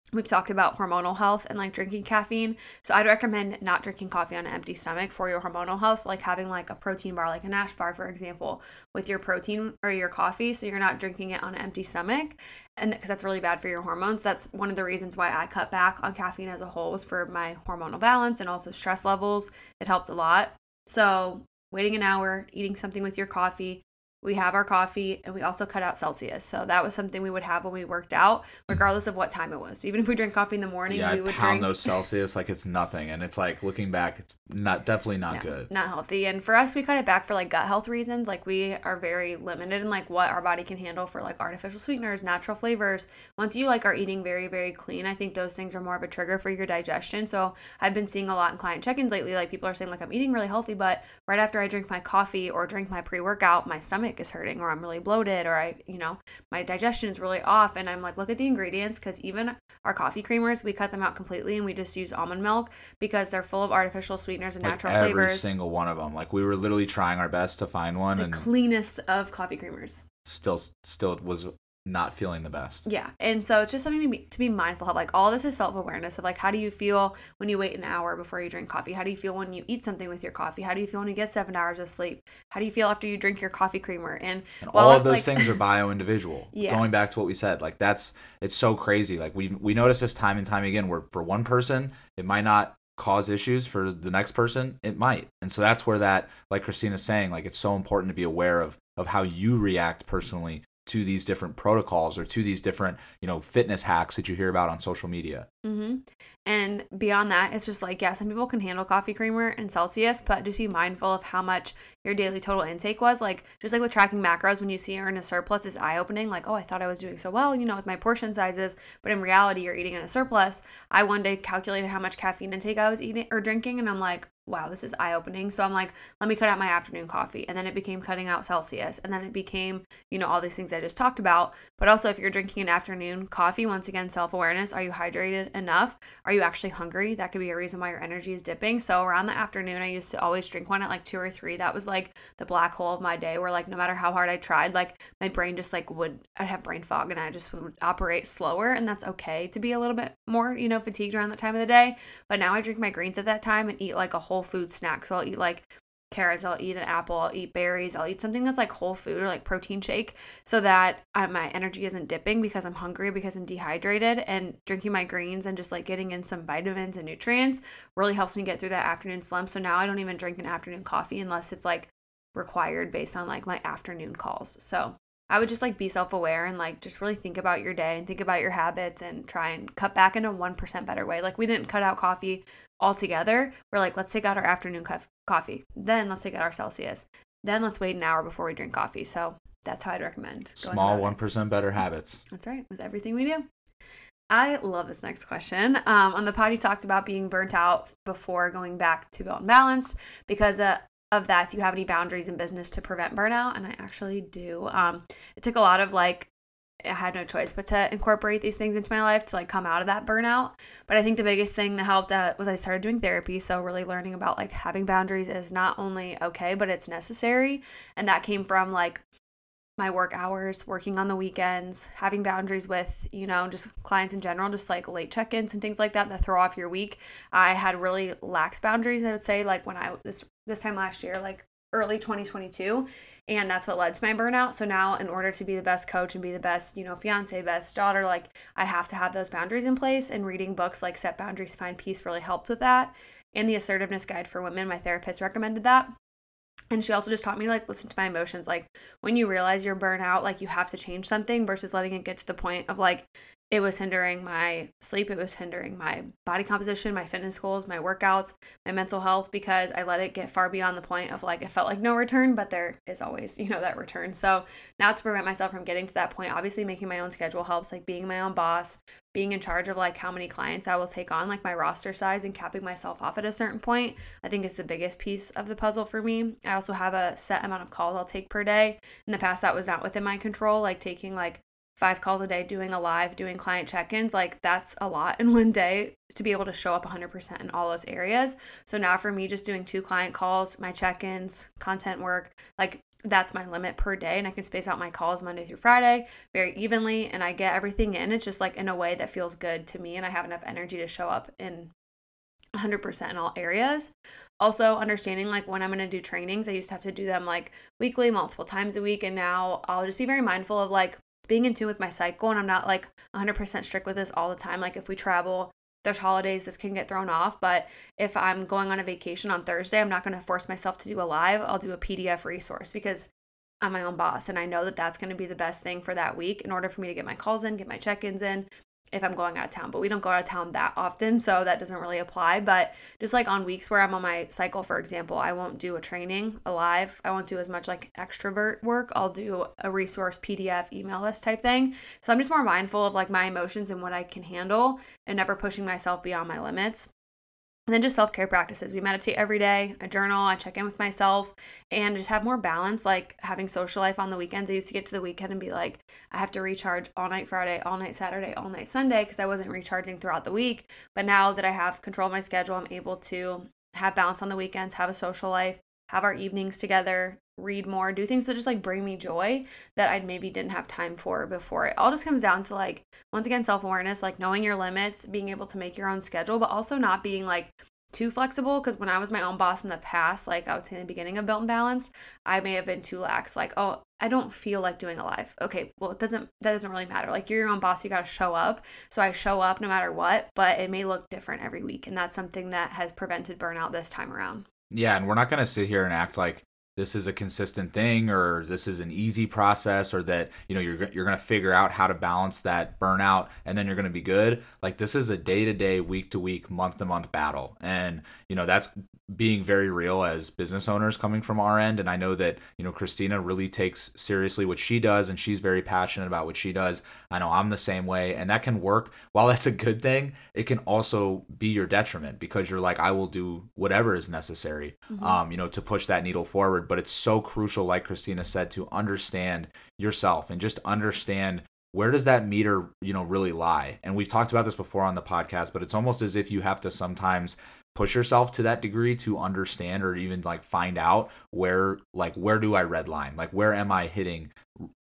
We've talked about hormonal health and like drinking caffeine. So I'd recommend not drinking coffee on an empty stomach for your hormonal health. So like having like a protein bar, like a Nash bar, for example, with your protein or your coffee. So you're not drinking it on an empty stomach. And because that's really bad for your hormones. That's one of the reasons why I cut back on caffeine as a whole, was for my hormonal balance and also stress levels. It helped a lot. So waiting an hour, eating something with your coffee. We have our coffee, and we also cut out Celsius. So that was something we would have when we worked out, regardless of what time it was. So even if we drink coffee in the morning, yeah, we I would pound drink those Celsius like it's nothing, and it's like looking back, it's not definitely not yeah, good. Not healthy. And for us, we cut it back for like gut health reasons. Like we are very limited in like what our body can handle for like artificial sweeteners, natural flavors. Once you like are eating very, very clean, I think those things are more of a trigger for your digestion. So I've been seeing a lot in client check-ins lately. Like people are saying like I'm eating really healthy, but right after I drink my coffee or drink my pre-workout, my stomach is hurting, or I'm really bloated, or I, you know, my digestion is really off. And I'm like, look at the ingredients, because even our coffee creamers, we cut them out completely and we just use almond milk because they're full of artificial sweeteners and like natural every flavors. Every single one of them. Like we were literally trying our best to find one, the and cleanest of coffee creamers. Still, still was not feeling the best. Yeah. And so it's just something to be, to be mindful of. Like all this is self-awareness of like, how do you feel when you wait an hour before you drink coffee? How do you feel when you eat something with your coffee? How do you feel when you get seven hours of sleep? How do you feel after you drink your coffee creamer? And, and all of those like, things are bio-individual. Yeah. Going back to what we said, like that's, it's so crazy. Like we, we notice this time and time again, where for one person, it might not cause issues, for the next person it might. And so that's where that, like Christina's saying, like it's so important to be aware of of how you react personally to these different protocols or to these different, you know, fitness hacks that you hear about on social media. Mm-hmm. And beyond that, it's just like, yeah, some people can handle coffee creamer and Celsius, but just be mindful of how much your daily total intake was. Like, just like with tracking macros, when you see you're in a surplus, it's eye-opening. Like, oh, I thought I was doing so well, you know, with my portion sizes, but in reality, you're eating in a surplus. I one day calculated how much caffeine intake I was eating or drinking, and I'm like, wow, this is eye-opening. So I'm like, let me cut out my afternoon coffee. And then it became cutting out Celsius. And then it became, you know, all these things I just talked about. But also, if you're drinking an afternoon coffee, once again, self-awareness. Are you hydrated enough? Are you actually hungry? That could be a reason why your energy is dipping. So around the afternoon, I used to always drink one at like two or three. That was like the black hole of my day, where like no matter how hard I tried, like my brain just like would, I'd have brain fog and I just would operate slower. And that's okay to be a little bit more, you know, fatigued around that time of the day. But now I drink my greens at that time and eat like a whole food snack. So I'll eat like carrots, I'll eat an apple, I'll eat berries, I'll eat something that's like whole food or like protein shake, so that uh, my energy isn't dipping because I'm hungry, because I'm dehydrated. And drinking my greens and just like getting in some vitamins and nutrients really helps me get through that afternoon slump. So now I don't even drink an afternoon coffee unless it's like required based on like my afternoon calls. So I would just like be self-aware and like just really think about your day and think about your habits and try and cut back in a one percent better way. Like we didn't cut out coffee altogether. We're like, let's take out our afternoon co- coffee. Then let's take out our Celsius. Then let's wait an hour before we drink coffee. So that's how I'd recommend. Small one percent better habits. That's right. With everything we do. I love this next question. Um, on the pod, you talked about being burnt out before going back to Built and Balanced. Because uh, of that, do you have any boundaries in business to prevent burnout? And I actually do. Um, it took a lot of like, I had no choice but to incorporate these things into my life to like come out of that burnout. But I think the biggest thing that helped uh, was I started doing therapy. So really learning about like having boundaries is not only okay, but it's necessary. And that came from like my work hours, working on the weekends, having boundaries with, you know, just clients in general, just like late check-ins and things like that that throw off your week. I had really lax boundaries, I would say, like when I this this time last year, like early twenty twenty-two, and that's what led to my burnout. So now in order to be the best coach and be the best, you know, fiance, best daughter, like I have to have those boundaries in place. And reading books like Set Boundaries, Find Peace really helped with that. And the Assertiveness Guide for Women, my therapist recommended that. And she also just taught me to like listen to my emotions. Like when you realize you're burnt out, like you have to change something versus letting it get to the point of like it was hindering my sleep, it was hindering my body composition, my fitness goals, my workouts, my mental health, because I let it get far beyond the point of like it felt like no return, but there is always, you know, that return. So now to prevent myself from getting to that point, obviously making my own schedule helps, like being my own boss, being in charge of like how many clients I will take on, like my roster size, and capping myself off at a certain point, I think is the biggest piece of the puzzle for me. I also have a set amount of calls I'll take per day. In the past, that was not within my control, like taking like five calls a day, doing a live, doing client check-ins, like that's a lot in one day to be able to show up one hundred percent in all those areas. So now for me, just doing two client calls, my check-ins, content work, like that's my limit per day, and I can space out my calls Monday through Friday very evenly, and I get everything in. It's just like in a way that feels good to me, and I have enough energy to show up in one hundred percent in all areas. Also, understanding like when I'm going to do trainings, I used to have to do them like weekly, multiple times a week, and now I'll just be very mindful of like being in tune with my cycle, and I'm not like one hundred percent strict with this all the time. Like if we travel, there's holidays, this can get thrown off, but if I'm going on a vacation on Thursday, I'm not going to force myself to do a live. I'll do a P D F resource because I'm my own boss, and I know that that's going to be the best thing for that week in order for me to get my calls in, get my check-ins in if I'm going out of town. But we don't go out of town that often, so that doesn't really apply. But just like on weeks where I'm on my cycle, for example, I won't do a training, a live. I won't do as much like extrovert work. I'll do a resource, P D F, email list type thing. So I'm just more mindful of like my emotions and what I can handle and never pushing myself beyond my limits. And then just self-care practices. We meditate every day. I journal. I check in with myself and just have more balance, like having social life on the weekends. I used to get to the weekend and be like, I have to recharge all night Friday, all night Saturday, all night Sunday because I wasn't recharging throughout the week. But now that I have control of my schedule, I'm able to have balance on the weekends, have a social life, have our evenings together, read more, do things that just like bring me joy that I maybe didn't have time for before. It all just comes down to like, once again, self-awareness, like knowing your limits, being able to make your own schedule, but also not being like too flexible. Because when I was my own boss in the past, like I would say in the beginning of Built and Balanced, I may have been too lax. Like, oh, I don't feel like doing a live. Okay, well, it doesn't, that doesn't really matter. Like you're your own boss, you got to show up. So I show up no matter what, but it may look different every week. And that's something that has prevented burnout this time around. Yeah, and we're not going to sit here and act like this is a consistent thing or this is an easy process or that, you know, you're you're going to figure out how to balance that burnout and then you're going to be good. Like this is a day-to-day, week-to-week, month-to-month battle. And, you know, that's being very real as business owners coming from our end. And I know that, you know, Christina really takes seriously what she does and she's very passionate about what she does. I know I'm the same way, and that can work. While that's a good thing, it can also be your detriment because you're like, I will do whatever is necessary, mm-hmm. um, you know, to push that needle forward. But it's so crucial, like Christina said, to understand yourself and just understand where does that meter, you know, really lie. And we've talked about this before on the podcast, but it's almost as if you have to sometimes push yourself to that degree to understand or even like find out where, like, where do I redline? Like, where am I hitting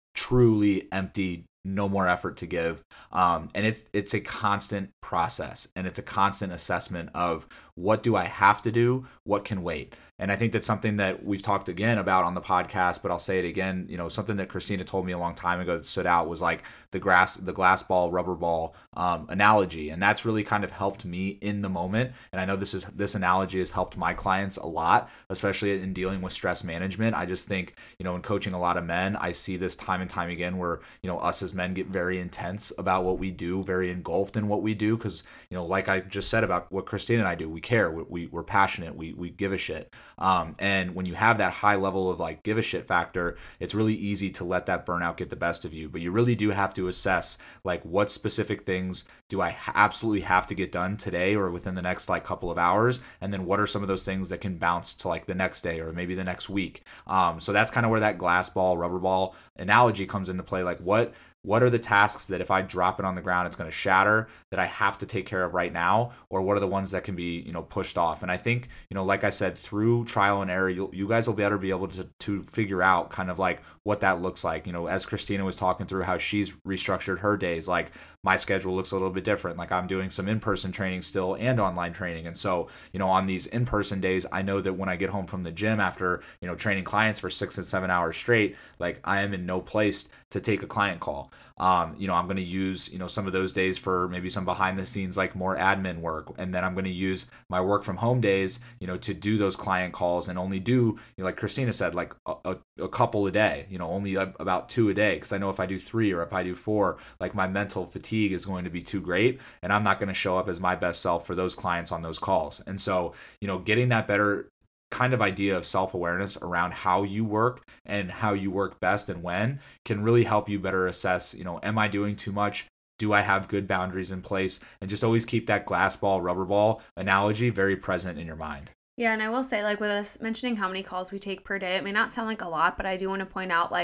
truly empty, no more effort to give? Um, and it's it's a constant process and it's a constant assessment of what do I have to do? What can wait? And I think that's something that we've talked again about on the podcast, but I'll say it again, you know, something that Christina told me a long time ago that stood out was like the grass, the glass ball, rubber ball um, analogy. And that's really kind of helped me in the moment. And I know this is, this analogy has helped my clients a lot, especially in dealing with stress management. I just think, you know, in coaching a lot of men, I see this time and time again where, you know, us as men get very intense about what we do, very engulfed in what we do. Cause, you know, like I just said about what Christina and I do, we care, we, we we're passionate, we, we give a shit. Um, and when you have that high level of like give a shit factor, it's really easy to let that burnout get the best of you. But you really do have to assess like what specific things do I ha- absolutely have to get done today or within the next like couple of hours, and then what are some of those things that can bounce to like the next day or maybe the next week. Um, so that's kind of where that glass ball, rubber ball analogy comes into play. Like what What are the tasks that if I drop it on the ground, it's going to shatter that I have to take care of right now? Or what are the ones that can be, you know, pushed off? And I think, you know, like I said, through trial and error, you'll, you guys will better be able to, to figure out kind of like what that looks like. You know, as Christina was talking through how she's restructured her days, like my schedule looks a little bit different. Like I'm doing some in-person training still and online training. And so, you know, on these in-person days, I know that when I get home from the gym after, you know, training clients for six and seven hours straight, like I am in no place to take a client call. Um, you know, I'm going to use, you know, some of those days for maybe some behind the scenes, like more admin work. And then I'm going to use my work from home days, you know, to do those client calls and only do, you know, like Christina said, like a, a, a couple a day, you know, only a, about two a day. Cause I know if I do three or if I do four, like my mental fatigue is going to be too great. And I'm not going to show up as my best self for those clients on those calls. And so, you know, getting that better kind of idea of self-awareness around how you work and how you work best and when can really help you better assess, you know, am I doing too much? Do I have good boundaries in place? And just always keep that glass ball, rubber ball analogy very present in your mind. Yeah, and I will say, like with us mentioning how many calls we take per day, it may not sound like a lot, but I do want to point out, like,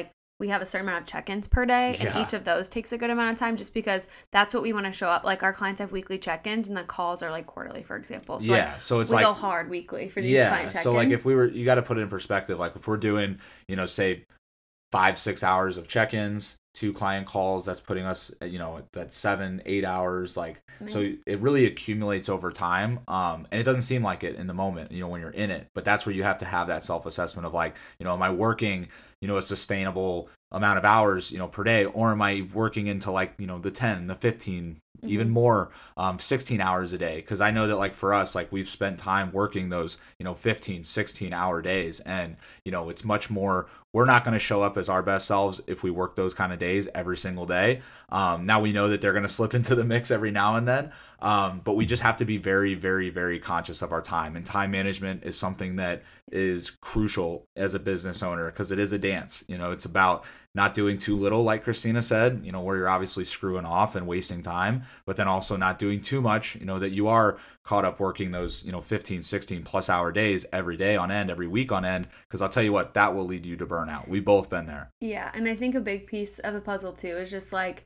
we have a certain amount of check-ins per day, Yeah. and each of those takes a good amount of time just because that's what we want to show up. Like our clients have weekly check-ins and the calls are like quarterly, for example. So yeah. like, So it's we like go hard weekly for these yeah. client check-ins. So like if we were, you got to put it in perspective. Like if we're doing, you know, say five, six hours of check-ins, two client calls, that's putting us, you know, at seven, eight hours. Like, mm-hmm. So it really accumulates over time. Um, and it doesn't seem like it in the moment, you know, when you're in it, but that's where you have to have that self-assessment of like, you know, am I working, you know, a sustainable amount of hours, you know, per day, or am I working into like, you know, the ten, the fifteen, mm-hmm. even more, um, sixteen hours a day? Cause I know that like for us, like we've spent time working those, you know, fifteen, sixteen hour days. And, you know, it's much more, we're not going to show up as our best selves if we work those kind of days every single day. Um, now we know that they're going to slip into the mix every now and then. Um, but we just have to be very, very, very conscious of our time. And time management is something that is crucial as a business owner because it is a dance. You know, it's about not doing too little, like Christina said, you know, where you're obviously screwing off and wasting time, but then also not doing too much, you know, that you are caught up working those, you know, fifteen, sixteen plus hour days every day on end, every week on end. Because I'll tell you what, that will lead you to burnout. We've both been there. Yeah. And I think a big piece of the puzzle too is just like,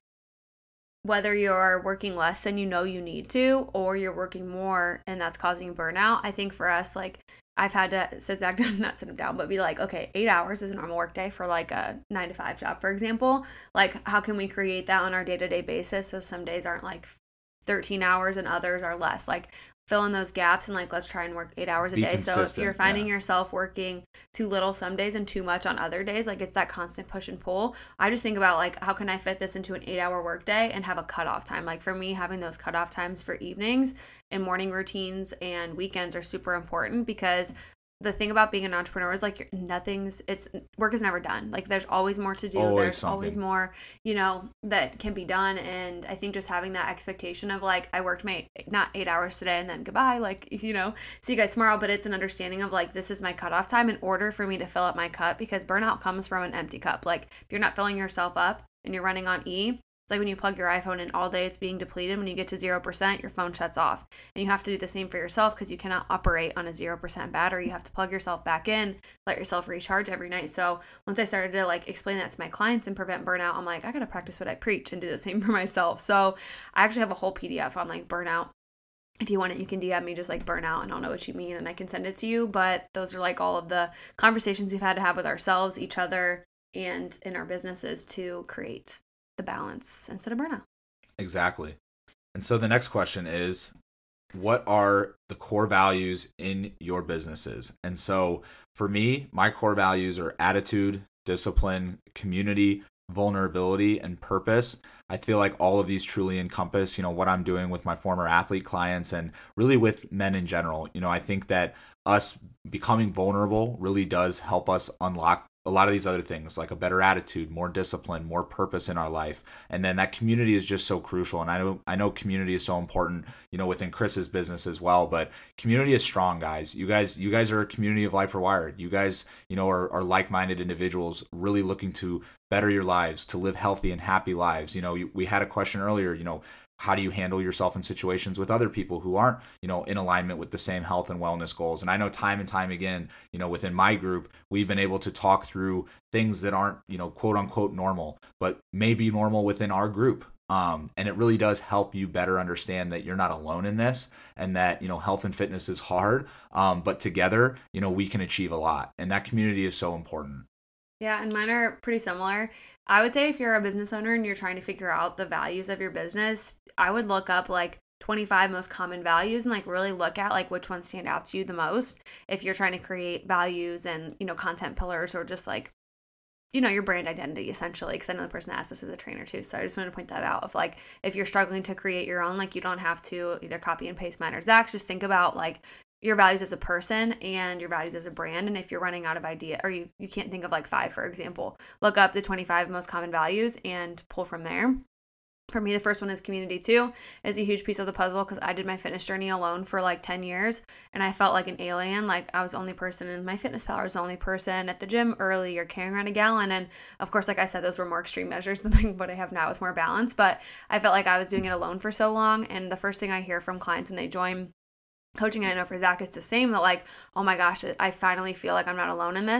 whether you're working less than you know you need to, or you're working more and that's causing burnout. I think for us, like I've had to sit Zach down, not sit him down, but be like, okay, eight hours is a normal work day for like a nine to five job, for example. Like how can we create that on our day-to-day basis? So some days aren't like thirteen hours and others are less. Like fill in those gaps and like let's try and work eight hours a Be day. So if you're finding yeah. yourself working too little some days and too much on other days, like it's that constant push and pull. I just think about like how can I fit this into an eight hour work day and have a cutoff time. Like for me, having those cutoff times for evenings and morning routines and weekends are super important because the thing about being an entrepreneur is like you're, nothing's it's work is never done. Like there's always more to do. Always there's something. always more, you know, that can be done. And I think just having that expectation of like I worked my not eight hours today and then goodbye, like, you know, see you guys tomorrow. But it's an understanding of like this is my cutoff time in order for me to fill up my cup because burnout comes from an empty cup. Like if you're not filling yourself up and you're running on E, it's like when you plug your iPhone in all day, it's being depleted. When you get to zero percent, your phone shuts off. And you have to do the same for yourself because you cannot operate on a zero percent battery. You have to plug yourself back in, let yourself recharge every night. So once I started to like explain that to my clients and prevent burnout, I'm like, I got to practice what I preach and do the same for myself. So I actually have a whole P D F on like burnout. If you want it, you can D M me just like burnout and I'll know what you mean and I can send it to you. But those are like all of the conversations we've had to have with ourselves, each other, and in our businesses to create the balance instead of burnout. Exactly. And so the next question is, what are the core values in your businesses? And so for me, my core values are attitude, discipline, community, vulnerability, and purpose. I feel like all of these truly encompass, you know, what I'm doing with my former athlete clients and really with men in general. You know, I think that us becoming vulnerable really does help us unlock a lot of these other things, like a better attitude, more discipline, more purpose in our life. And then that community is just so crucial. And I know I know community is so important, you know, within Chris's business as well. But community is strong, guys. You guys, you guys are a community of Life Rewired. You guys, you know, are, are like-minded individuals really looking to better your lives, to live healthy and happy lives. You know, we had a question earlier, you know, how do you handle yourself in situations with other people who aren't, you know, in alignment with the same health and wellness goals? And I know time and time again, you know, within my group, we've been able to talk through things that aren't, you know, quote unquote normal, but may be normal within our group. Um, and it really does help you better understand that you're not alone in this and that, you know, health and fitness is hard, um, but together, you know, we can achieve a lot. And that community is so important. Yeah, and mine are pretty similar. I would say if you're a business owner and you're trying to figure out the values of your business, I would look up like twenty-five most common values and like really look at like which ones stand out to you the most. If you're trying to create values and, you know, content pillars or just like, you know, your brand identity essentially, because I know the person that asked this is a trainer too. So I just wanted to point that out. If like, if you're struggling to create your own, like you don't have to either copy and paste mine or Zach's, just think about like your values as a person and your values as a brand. And if you're running out of idea or you, you can't think of like five, for example, look up the twenty-five most common values and pull from there. For me, the first one is community too. Is a huge piece of the puzzle because I did my fitness journey alone for like ten years and I felt like an alien. Like I was the only person in my fitness pal. I was the only person at the gym early or carrying around a gallon. And of course, like I said, those were more extreme measures than like what I have now with more balance. But I felt like I was doing it alone for so long. And the first thing I hear from clients when they join coaching, I know for Zach, it's the same, that like, oh my gosh, I finally feel like I'm not alone in this. Like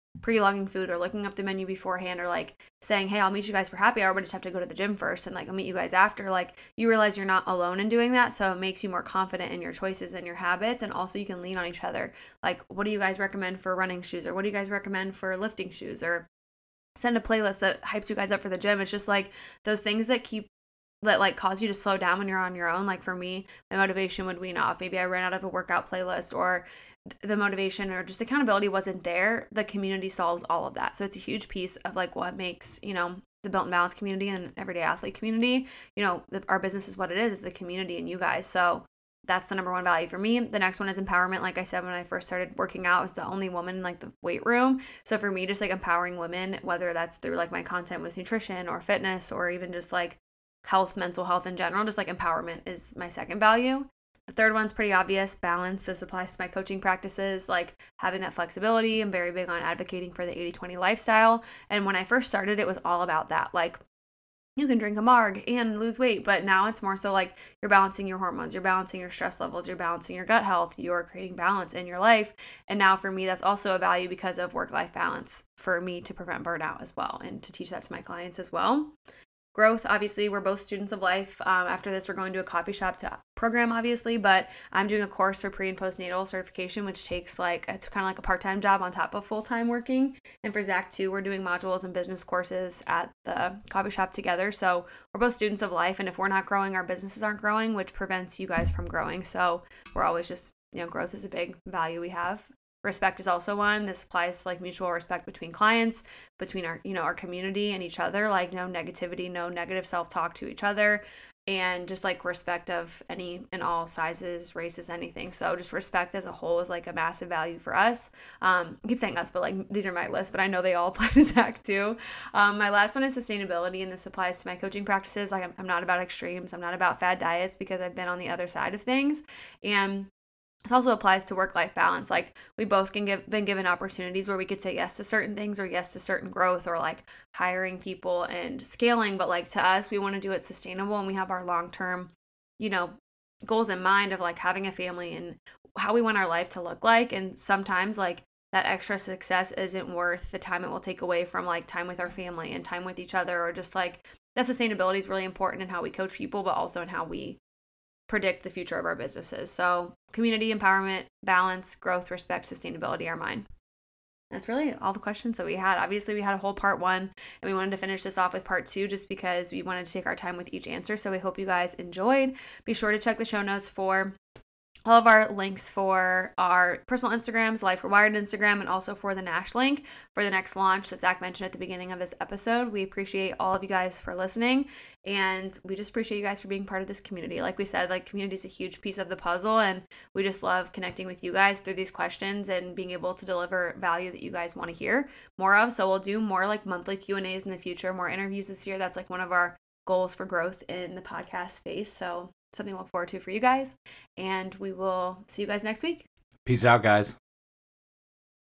pre-logging food or looking up the menu beforehand or like saying, hey, I'll meet you guys for happy hour, but I just have to go to the gym first and like I'll meet you guys after. Like you realize you're not alone in doing that. So it makes you more confident in your choices and your habits. And also you can lean on each other. Like, what do you guys recommend for running shoes? Or what do you guys recommend for lifting shoes? Or send a playlist that hypes you guys up for the gym. It's just like those things that keep that like cause you to slow down when you're on your own. Like for me, my motivation would wean off. Maybe I ran out of a workout playlist, or the motivation or just accountability wasn't there. The community solves all of that. So it's a huge piece of like what makes, you know, the Built and Balanced community and everyday athlete community, you know, the, our business is what it is, is the community and you guys. So that's the number one value for me. The next one is empowerment. Like I said, when I first started working out, I was the only woman in like the weight room. So for me, just like empowering women, whether that's through like my content with nutrition or fitness, or even just like health, mental health in general, just like empowerment is my second value. The third one's pretty obvious, balance. This applies to my coaching practices, like having that flexibility. I'm very big on advocating for the eighty twenty lifestyle. And when I first started, it was all about that. Like, you can drink a marg and lose weight, but now it's more so like you're balancing your hormones, you're balancing your stress levels, you're balancing your gut health, you're creating balance in your life. And now for me, that's also a value because of work-life balance for me to prevent burnout as well and to teach that to my clients as well. Growth, obviously, we're both students of life. Um, after this, we're going to a coffee shop to program, obviously, but I'm doing a course for pre and postnatal certification, which takes like, it's kind of like a part-time job on top of full-time working. And for Zach too, we're doing modules and business courses at the coffee shop together. So we're both students of life. And if we're not growing, our businesses aren't growing, which prevents you guys from growing. So we're always just, you know, growth is a big value we have. Respect is also one. This applies to like mutual respect between clients, between our, you know, our community and each other, like no negativity, no negative self-talk to each other, and just like respect of any and all sizes, races, anything. So just respect as a whole is like a massive value for us. Um, I keep saying us, but like these are my list, but I know they all apply to Zach too. Um, my last one is sustainability, and this applies to my coaching practices. Like I'm, I'm not about extremes. I'm not about fad diets because I've been on the other side of things. And this also applies to work-life balance. Like we both can give been given opportunities where we could say yes to certain things or yes to certain growth or like hiring people and scaling. But like to us, we want to do it sustainable, and we have our long-term, you know, goals in mind of like having a family and how we want our life to look like. And sometimes like that extra success isn't worth the time it will take away from like time with our family and time with each other, or just like that sustainability is really important in how we coach people, but also in how we predict the future of our businesses. So community, empowerment, balance, growth, respect, sustainability are mine. That's really all the questions that we had. Obviously, we had a whole part one, and we wanted to finish this off with part two just because we wanted to take our time with each answer. So we hope you guys enjoyed. Be sure to check the show notes for all of our links for our personal Instagrams, Life Rewired Instagram, and also for the Nash link for the next launch that Zach mentioned at the beginning of this episode. We appreciate all of you guys for listening, and we just appreciate you guys for being part of this community. Like we said, like community is a huge piece of the puzzle, and we just love connecting with you guys through these questions and being able to deliver value that you guys want to hear more of. So we'll do more like monthly Q and A's in the future, more interviews this year. That's like one of our goals for growth in the podcast space. So something to look forward to for you guys. And we will see you guys next week. Peace out, guys.